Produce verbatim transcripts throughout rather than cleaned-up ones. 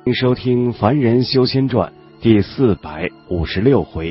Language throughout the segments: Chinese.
请收听《凡人修仙传》第四百五十六回。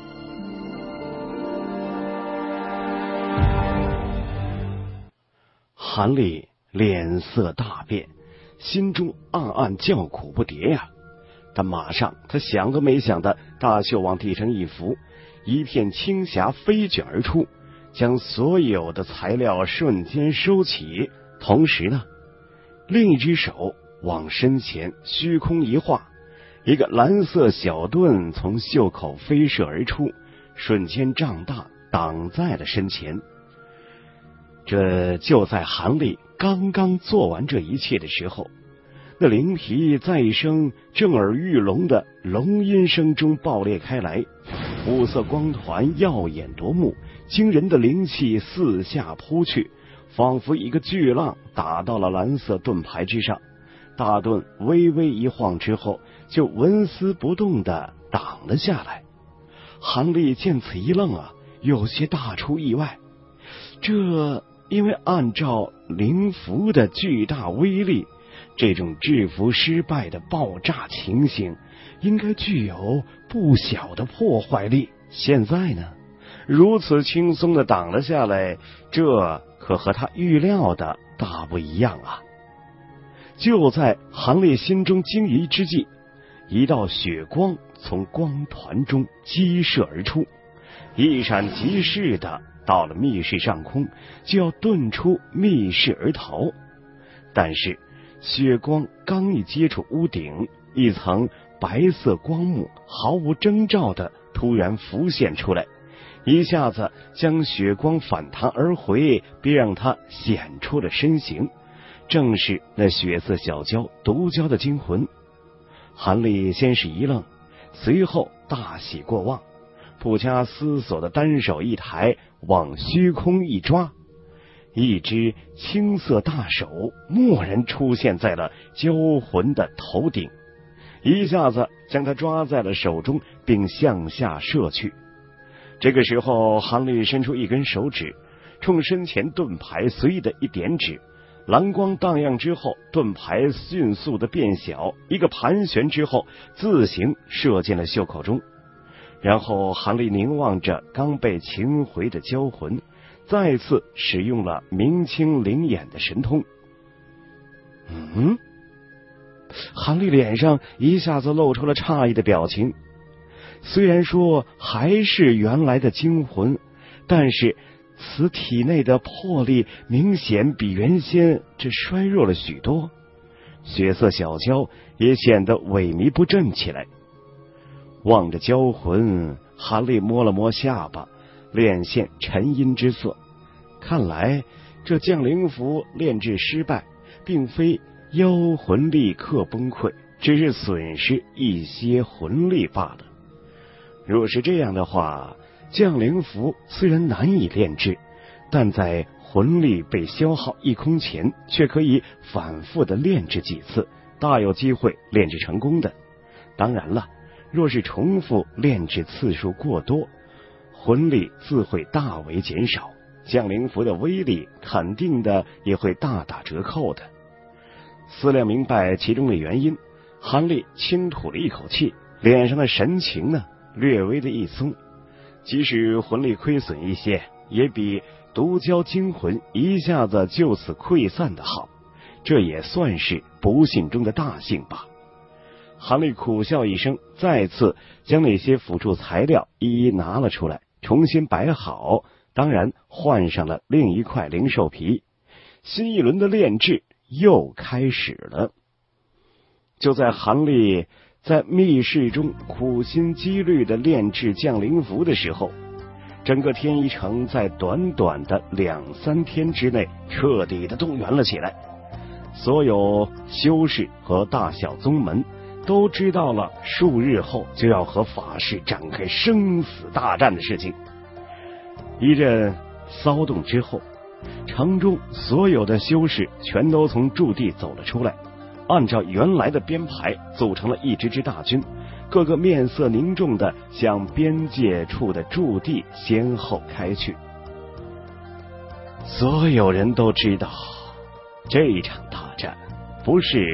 韩立脸色大变，心中暗暗叫苦不迭呀、啊！但马上他想都没想的，大袖往地上一拂，一片青霞飞卷而出，将所有的材料瞬间收起。同时呢，另一只手往身前虚空一画，一个蓝色小盾从袖口飞射而出，瞬间胀大，挡在了身前。这就在韩立刚刚做完这一切的时候，那灵皮在一声震耳欲聋的龙音声中爆裂开来，五色光团耀眼夺目，惊人的灵气四下扑去，仿佛一个巨浪打到了蓝色盾牌之上。大盾微微一晃之后，就纹丝不动地挡了下来。韩立见此一愣啊，有些大出意外。这因为按照灵符的巨大威力，这种制服失败的爆炸情形应该具有不小的破坏力。现在呢，如此轻松地挡了下来，这可和他预料的大不一样啊！就在韩立心中惊疑之际，一道血光从光团中激射而出，一闪即逝的到了密室上空，就要遁出密室而逃。但是血光刚一接触屋顶，一层白色光幕毫无征兆的突然浮现出来，一下子将血光反弹而回，并让他显出了身形，正是那血色小蛟毒蛟的精魂。韩立先是一愣，随后大喜过望，不加思索的单手一抬，往虚空一抓，一只青色大手蓦然出现在了蛟魂的头顶，一下子将它抓在了手中，并向下射去。这个时候，韩立伸出一根手指，冲身前盾牌随意的一点指，蓝光荡漾之后，盾牌迅速的变小，一个盘旋之后，自行射进了袖口中。然后韩立凝望着刚被擒回的蛟魂，再次使用了明清灵眼的神通。嗯，韩立脸上一下子露出了诧异的表情。虽然说还是原来的精魂，但是此体内的魄力明显比原先这衰弱了许多，血色小蛟也显得萎靡不振起来。望着蛟魂，韩立摸了摸下巴，脸现沉阴之色。看来这降灵符炼制失败，并非妖魂立刻崩溃，只是损失一些魂力罢了。若是这样的话，降灵符虽然难以炼制，但在魂力被消耗一空前，却可以反复的炼制几次，大有机会炼制成功的。当然了，若是重复炼制次数过多，魂力自会大为减少，降灵符的威力肯定的也会大打折扣的。思量明白其中的原因，韩立轻吐了一口气，脸上的神情呢略微的一松。即使魂力亏损一些，也比毒蛟精魂一下子就此溃散的好，这也算是不幸中的大幸吧。韩立苦笑一声，再次将那些辅助材料一一拿了出来，重新摆好，当然换上了另一块灵兽皮。新一轮的炼制又开始了。就在韩立在密室中苦心积虑的炼制降灵符的时候，整个天一城在短短的两三天之内彻底的动员了起来。所有修士和大小宗门都知道了数日后就要和法师展开生死大战的事情。一阵骚动之后，城中所有的修士全都从驻地走了出来，按照原来的编排组成了一支支大军，各个面色凝重的向边界处的驻地先后开去。所有人都知道，这一场大战不是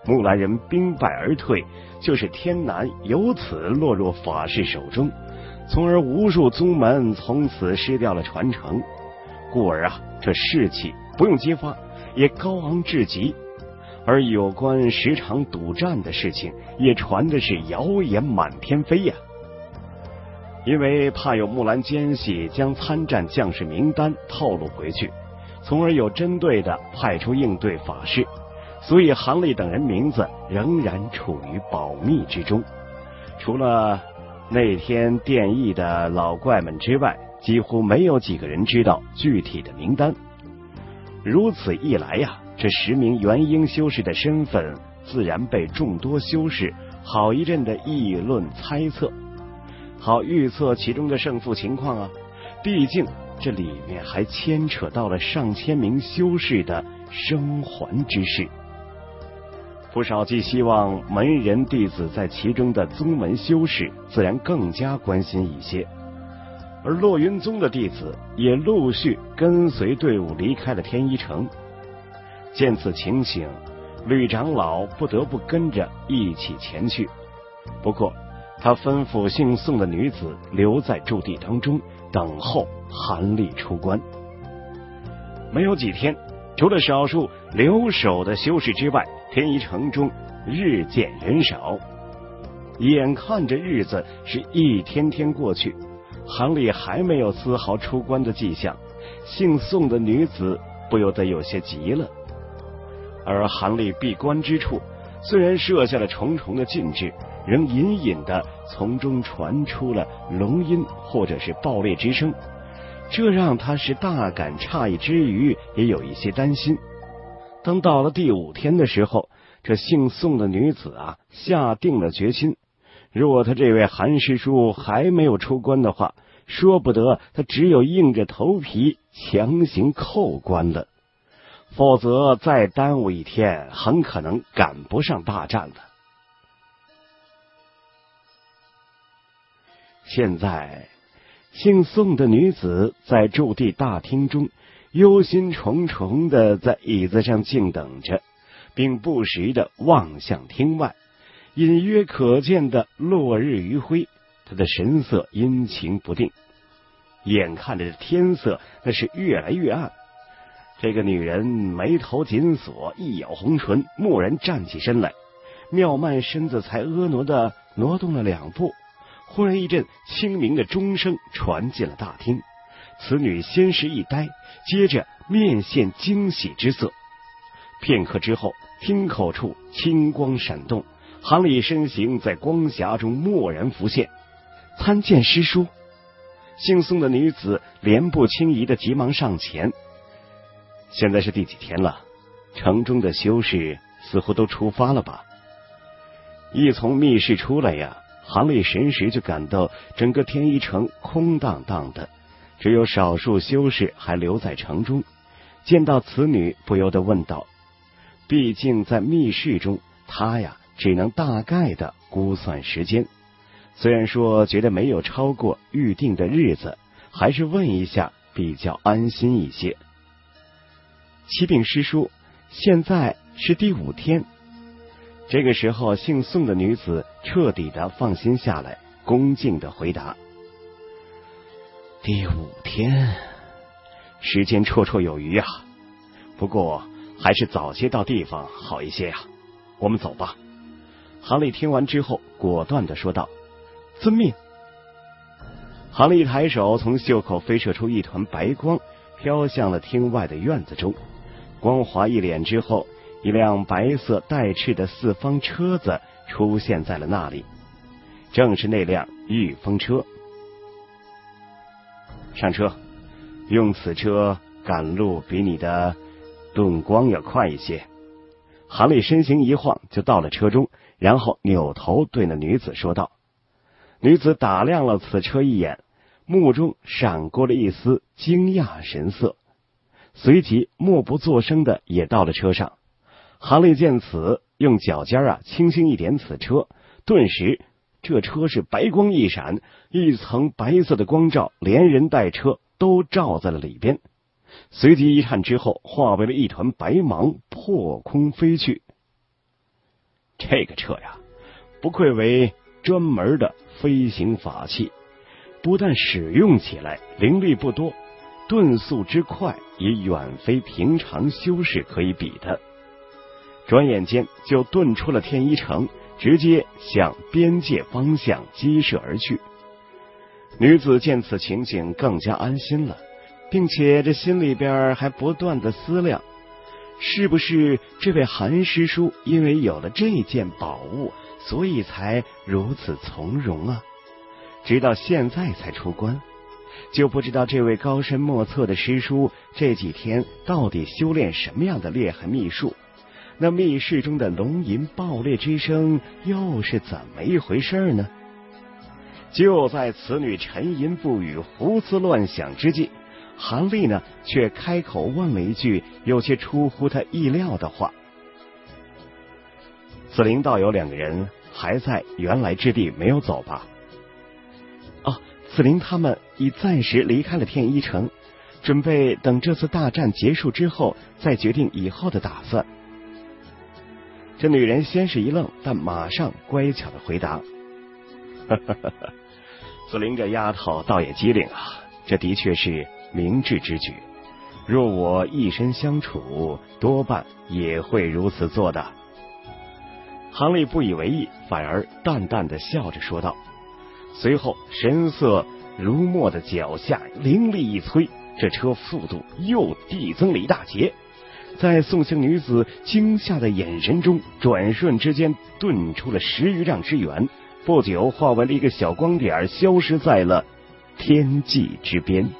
木兰人兵败而退，就是天南由此落入法师手中，从而无数宗门从此失掉了传承，故而啊，这士气不用激发也高昂至极。而有关十场赌战的事情也传的是谣言满天飞呀、啊。因为怕有木兰奸细将参战将士名单透露回去，从而有针对的派出应对法事，所以韩立等人名字仍然处于保密之中。除了那天电役的老怪们之外，几乎没有几个人知道具体的名单。如此一来呀、啊，这十名元婴修士的身份自然被众多修士好一阵的议论猜测，好预测其中的胜负情况啊。毕竟这里面还牵扯到了上千名修士的生还之事，不少寄希望门人弟子在其中的宗门修士自然更加关心一些。而落云宗的弟子也陆续跟随队伍离开了天一城。见此情形，吕长老不得不跟着一起前去。不过他吩咐姓宋的女子留在驻地当中，等候韩立出关。没有几天，除了少数留守的修士之外，天一城中日渐人少。眼看着日子是一天天过去，韩立还没有丝毫出关的迹象，姓宋的女子不由得有些急了。而韩立闭关之处，虽然设下了重重的禁制，仍隐隐的从中传出了龙音或者是爆裂之声，这让他是大感诧异之余，也有一些担心。当到了第五天的时候，这姓宋的女子啊，下定了决心，若他这位韩师叔还没有出关的话，说不得他只有硬着头皮强行扣关了，否则再耽误一天，很可能赶不上大战了。现在姓宋的女子在驻地大厅中忧心忡忡的在椅子上静等着，并不时的望向厅外，隐约可见的落日余晖，她的神色阴晴不定。眼看着天色那是越来越暗，这个女人眉头紧锁，一咬红唇，蓦然站起身来，妙曼身子才婀娜的挪动了两步，忽然一阵清明的钟声传进了大厅。此女先是一呆，接着面现惊喜之色。片刻之后，厅口处青光闪动，韩立身形在光霞中蓦然浮现。参见师叔。姓宋的女子莲步轻移的急忙上前。现在是第几天了？城中的修士似乎都出发了吧？一从密室出来呀，韩立神时就感到整个天一城空荡荡的，只有少数修士还留在城中。见到此女，不由得问道。毕竟在密室中，他呀只能大概的估算时间，虽然说觉得没有超过预定的日子，还是问一下比较安心一些。启禀师叔，现在是第五天。这个时候，姓宋的女子彻底的放心下来，恭敬的回答：第五天，时间绰绰有余啊，不过还是早些到地方好一些啊，我们走吧。韩立听完之后果断的说道：遵命。韩立抬手从袖口飞射出一团白光，飘向了厅外的院子中。光华一脸之后，一辆白色带翅的四方车子出现在了那里，正是那辆御风车。上车，用此车赶路比你的遁光要快一些。韩立身形一晃就到了车中，然后扭头对那女子说道。女子打量了此车一眼，目中闪过了一丝惊讶神色，随即默不作声的也到了车上。韩立见此，用脚尖啊轻轻一点此车，顿时这车是白光一闪，一层白色的光照连人带车都照在了里边，随即一颤之后化为了一团白芒，破空飞去。 这个车呀，不愧为专门的飞行法器，不但使用起来灵力不多，遁速之快也远非平常修士可以比的。转眼间就遁出了天一城，直接向边界方向激射而去。女子见此情景更加安心了，并且这心里边还不断的思量，是不是这位韩师叔因为有了这件宝物，所以才如此从容啊？直到现在才出关，就不知道这位高深莫测的师叔这几天到底修炼什么样的烈害秘术，那密室中的龙吟爆裂之声又是怎么一回事呢？就在此女沉吟不语、胡思乱想之际，韩立呢却开口问了一句有些出乎他意料的话。紫菱道友两个人还在原来之地没有走吧？哦，紫菱他们已暂时离开了天一城，准备等这次大战结束之后再决定以后的打算。这女人先是一愣，但马上乖巧的回答：紫菱这丫头倒也机灵啊，这的确是明智之举，若我一身相处，多半也会如此做的。韩立不以为意，反而淡淡的笑着说道，随后神色如墨的脚下灵力一催，这车速度又递增了一大截，在送行女子惊吓的眼神中，转瞬之间遁出了十余丈之远，不久化为了一个小光点，消失在了天际之边。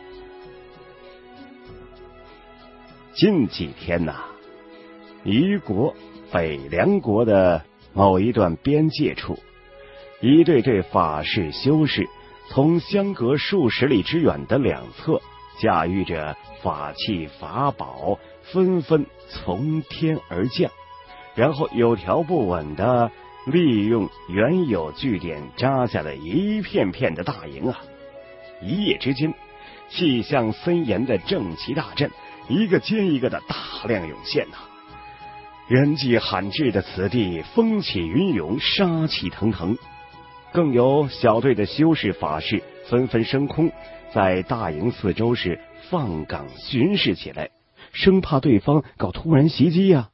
近几天呐、啊，虞国北凉国的某一段边界处，一对对法士修士从相隔数十里之远的两侧，驾驭着法器法宝，纷纷从天而降，然后有条不紊的利用原有据点扎下的一片片的大营啊！一夜之间，气象森严的正旗大阵一个接一个的大量涌现呐、啊！人迹罕至的此地，风起云涌，杀气腾腾。更有小队的修士法士纷纷升空，在大营四周是放岗巡视起来，生怕对方搞突然袭击呀、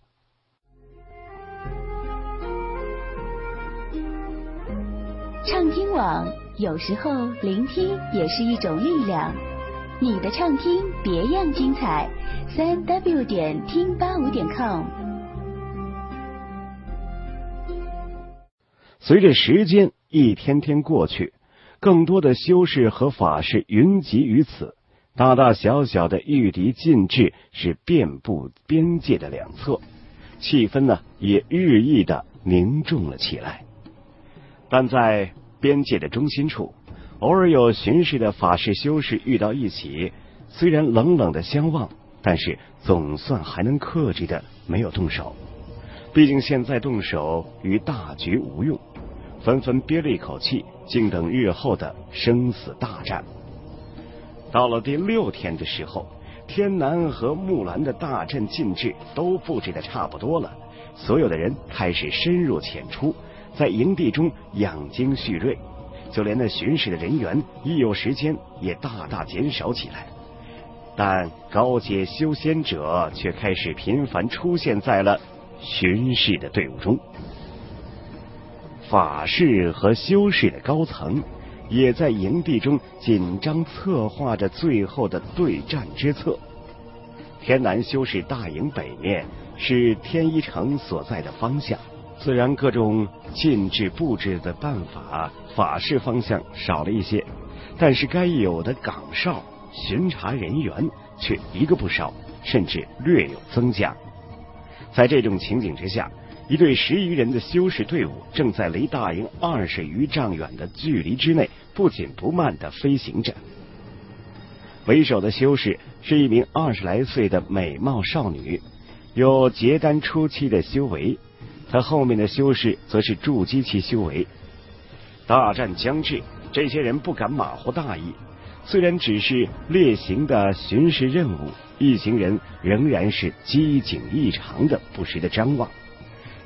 啊。畅听网，有时候聆听也是一种力量。你的畅听别样精彩，三 w 点听八五点 com。 随着时间一天天过去，更多的修士和法士云集于此，大大小小的御敌禁制是遍布边界的两侧，气氛呢也日益的凝重了起来。但在边界的中心处，偶尔有巡视的法士修士遇到一起，虽然冷冷的相望，但是总算还能克制的没有动手。毕竟现在动手与大局无用，纷纷憋了一口气，静等日后的生死大战。到了第六天的时候，天南和木兰的大阵禁制都布置的差不多了，所有的人开始深入浅出，在营地中养精蓄锐，就连那巡视的人员一有时间也大大减少起来。但高阶修仙者却开始频繁出现在了巡视的队伍中，法士和修士的高层也在营地中紧张策划着最后的对战之策。天南修士大营北面是天一城所在的方向，自然各种禁制布置的办法，法士方向少了一些，但是该有的岗哨巡查人员却一个不少，甚至略有增加。在这种情景之下，一队十余人的修士队伍正在离大营二十余丈远的距离之内不紧不慢地飞行着。为首的修士是一名二十来岁的美貌少女，有结丹初期的修为，他后面的修士则是筑基期修为。大战将至，这些人不敢马虎大意，虽然只是例行的巡视任务，一行人仍然是机警异常的不时的张望。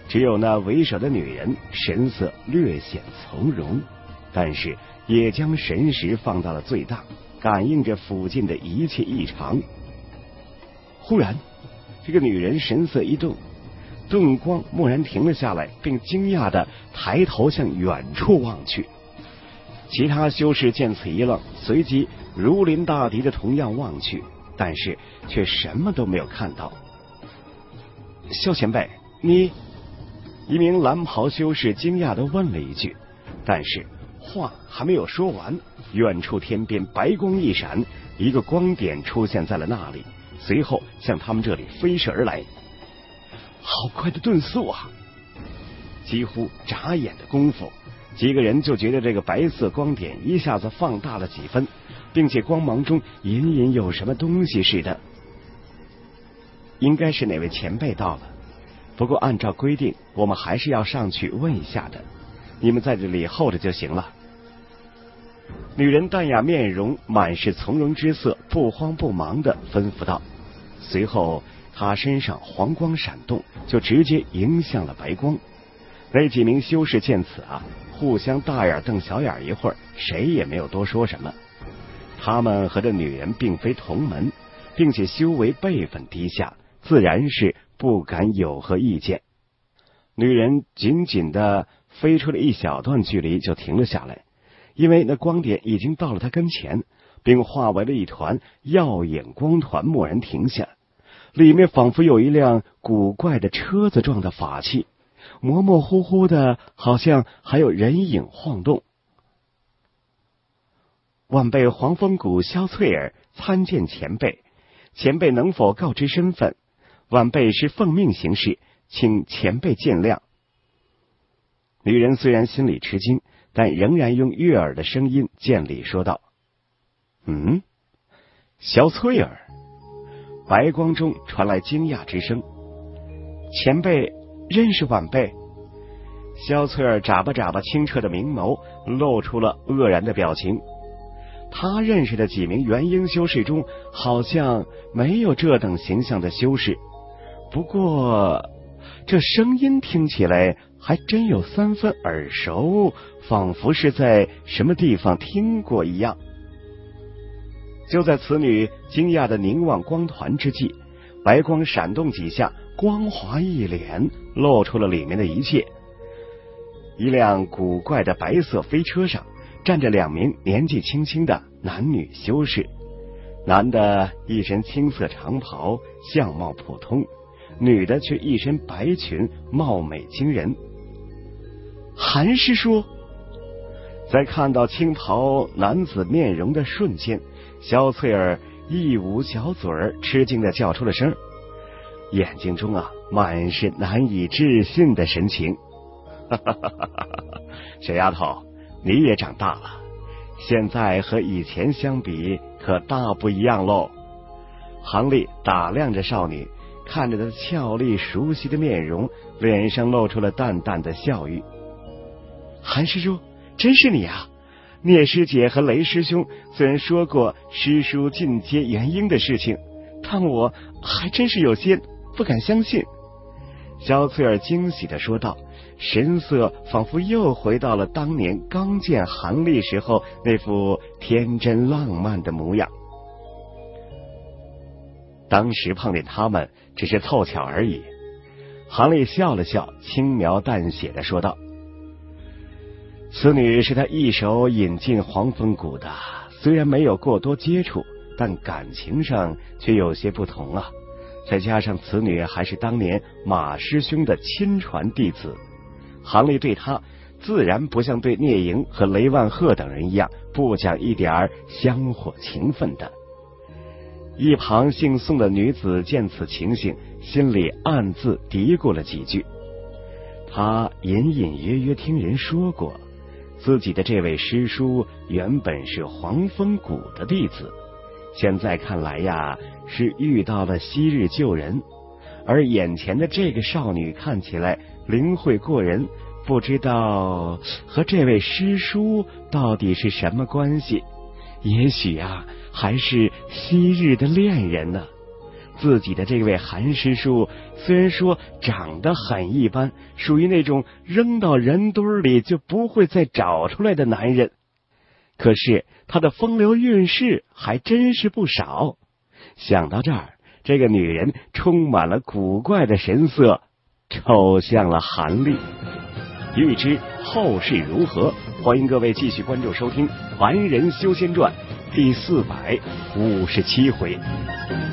只有那为首的女人神色略显从容，但是也将神识放到了最大，感应着附近的一切异常。忽然，这个女人神色一动，顿光蓦然停了下来，并惊讶地抬头向远处望去。其他修士见此一愣，随即如临大敌的同样望去，但是却什么都没有看到。萧前辈，你……一名蓝袍修士惊讶地问了一句，但是话还没有说完，远处天边白光一闪，一个光点出现在了那里，随后向他们这里飞射而来。好快的遁速啊！几乎眨眼的功夫，几个人就觉得这个白色光点一下子放大了几分，并且光芒中隐隐有什么东西似的。应该是哪位前辈到了，不过按照规定，我们还是要上去问一下的，你们在这里候着就行了。女人淡雅面容，满是从容之色，不慌不忙地吩咐道。随后她身上黄光闪动，就直接迎向了白光。那几名修士见此啊，互相大眼瞪小眼一会儿，谁也没有多说什么。他们和这女人并非同门，并且修为辈分低下，自然是不敢有何意见。女人紧紧地飞出了一小段距离，就停了下来，因为那光点已经到了她跟前，并化为了一团耀眼光团，蓦然停下。里面仿佛有一辆古怪的车子状的法器，模模糊糊的，好像还有人影晃动。晚辈黄风谷萧翠儿参见前辈，前辈能否告知身份？晚辈是奉命行事，请前辈见谅。女人虽然心里吃惊，但仍然用悦耳的声音见礼说道：嗯，萧翠儿。白光中传来惊讶之声，前辈认识晚辈？萧翠儿眨巴眨巴清澈的明眸，露出了愕然的表情。他认识的几名元婴修士中，好像没有这等形象的修士，不过这声音听起来还真有三分耳熟，仿佛是在什么地方听过一样。就在此女惊讶的凝望光团之际，白光闪动几下，光滑一脸，露出了里面的一切。一辆古怪的白色飞车上站着两名年纪轻轻的男女修士，男的一身青色长袍，相貌普通，女的却一身白裙，貌美惊人。韩师叔。在看到青袍男子面容的瞬间，萧翠儿一捂小嘴儿，吃惊的叫出了声，眼睛中啊满是难以置信的神情。哈哈哈哈哈！小丫头，你也长大了，现在和以前相比可大不一样喽。杭丽打量着少女，看着她俏丽熟悉的面容，脸上露出了淡淡的笑意。韩师叔，真是你啊！聂师姐和雷师兄虽然说过师叔进阶元婴的事情，但我还真是有些不敢相信。萧翠儿惊喜地说道，神色仿佛又回到了当年刚见韩丽时候那副天真浪漫的模样。当时碰见他们只是凑巧而已。韩丽笑了笑，轻描淡写地说道，此女是他一手引进黄风谷的，虽然没有过多接触，但感情上却有些不同啊。再加上此女还是当年马师兄的亲传弟子，韩丽对她自然不像对聂莹和雷万鹤等人一样不讲一点香火情分的。一旁姓宋的女子见此情形，心里暗自嘀咕了几句。她隐隐约约听人说过，自己的这位师叔原本是黄风谷的弟子，现在看来呀，是遇到了昔日旧人，而眼前的这个少女看起来灵慧过人，不知道和这位师叔到底是什么关系，也许啊，还是昔日的恋人呢。 自己的这位韩师叔虽然说长得很一般，属于那种扔到人堆里就不会再找出来的男人，可是他的风流韵事还真是不少。想到这儿，这个女人充满了古怪的神色，瞅向了韩立。欲知后事如何，欢迎各位继续关注收听《凡人修仙传》第四百五十七回。